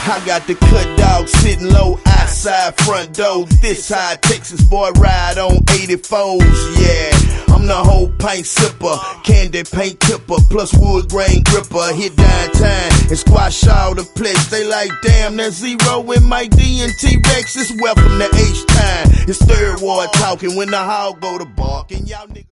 I got the cut dog sitting low outside front door. This high Texas boy ride on 84s, yeah. I'm the whole pint sipper, candy paint tipper, plus wood grain gripper. Hit downtown and squash all the place. They like, damn, that's Zero and Mike D and T-Rex. It's welcome to H-Time. It's third ward talking when the hog go to bark and y'all niggas